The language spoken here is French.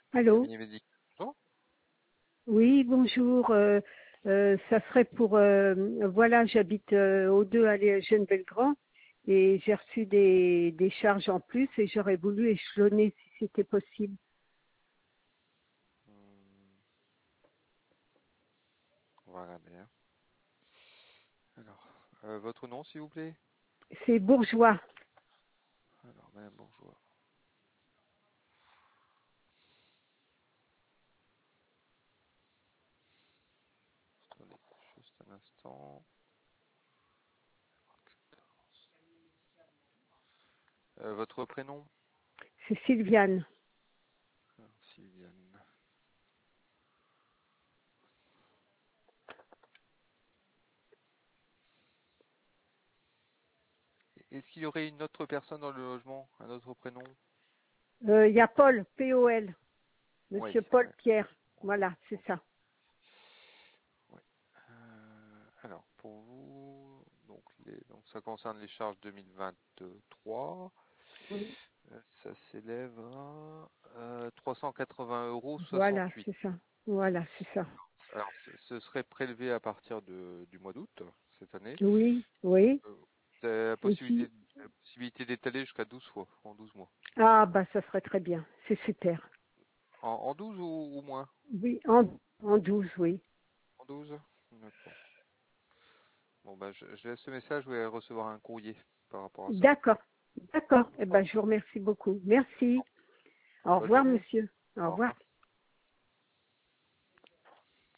Allô? Cabinet médical. Bonjour. Oui, bonjour. Ça serait pour... voilà, j'habite au 2 allée Jeune-Belgrand et j'ai reçu des charges en plus et j'aurais voulu échelonner si c'était possible. On va regarder, hein. Alors, votre nom, s'il vous plaît? C'est bourgeois. Alors, Madame Bourgeois. Attendez, juste un instant. Votre prénom? C'est Sylviane. Alors, Sylviane. Est-ce qu'il y aurait une autre personne dans le logement? Un autre prénom? Il y a Paul, P-O-L. Oui, Monsieur Paul ouais. Pierre. Voilà, c'est Ok, ça. ouais. Alors, pour vous, donc ça concerne les charges 2023. Oui. Ça s'élève à 380,68 Voilà, €. c'est ça. Voilà, c'est ça. Alors, ce serait prélevé à partir du mois d'août cette année. Oui, oui. Euh, Vous avez la Et puis, possibilité d'étaler jusqu'à 12 fois, en 12 mois. ah, bah, ça serait très bien. C'est super. En 12 ou moins? Oui, en 12, oui. En 12. D'accord. Bon, bah, je laisse ce message, vous allez recevoir un courrier par rapport à ça. D'accord, d'accord. Eh Bon, ben, je vous remercie beaucoup. Merci. Au bonne revoir, journée. monsieur. Au Au revoir. revoir.